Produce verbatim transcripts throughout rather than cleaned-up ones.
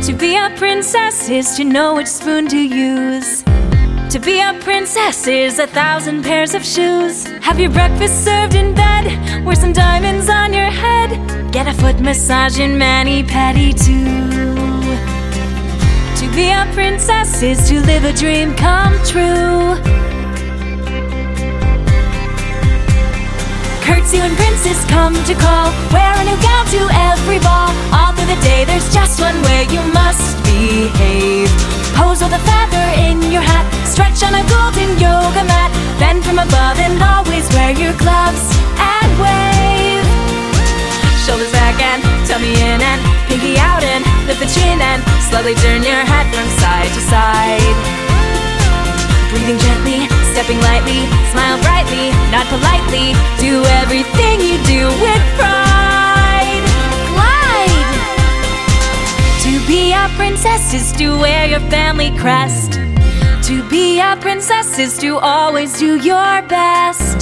To be a princess is to know which spoon to use. To be a princess is a thousand pairs of shoes. Have your breakfast served in bed, wear some diamonds on your head, get a foot massage and mani-pedi too. To be a princess is to live a dream come true. Curtsy when princes come to call, wear a new gown to every ball. All through the day there's just one way you must behave. Pose with a feather in your hat, stretch on a golden yoga mat, bend from above and always wear your gloves and wave. Shoulders back and tummy in and pinky out and lift the chin and slowly turn your head from side to side. Breathing gently, stepping lightly, smile brightly, nod politely, do everything you do with pride. Glide! To be a princess is to wear your family crest. To be a princess is to always do your best.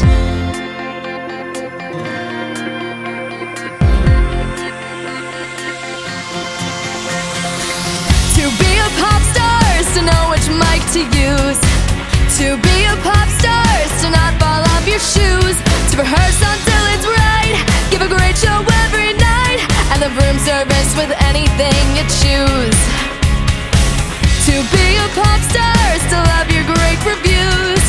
To be a pop star is to know which mic to use. To be a pop star is to not fall off your shoes. To rehearse until it's right, give a great show every night, and the room service with anything you choose. To be a pop star is to love your great reviews.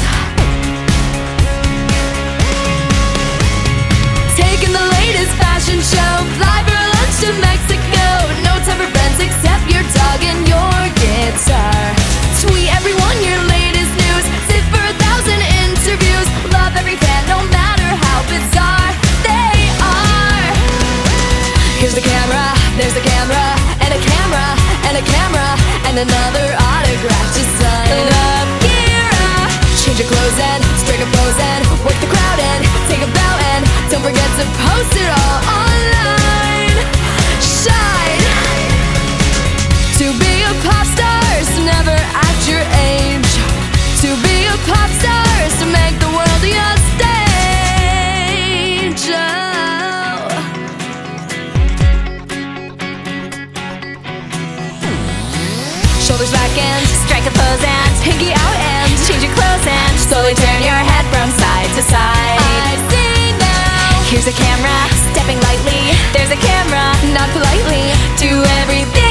Taking the latest fashion show, fly for lunch to Mexico. No time for friends except your dog and your guitar. Tweet everyone your latest news, sit for a thousand interviews. Love every fan no matter how bizarre they are. Here's the camera, there's the camera, and a camera, and a camera, and another autograph to sign up. Kira, change your clothes and straight a pose and work the crowd and take a bow and don't forget to post it all online. Shine. To be a pop star is to never act your age. To be a pop star is to make the world your stage. Oh. Shoulders back and Strike a pose and pinky out and change your clothes and slowly turn your head from side to side. I see now. Here's a camera, stepping lightly, there's a camera, Not politely, do everything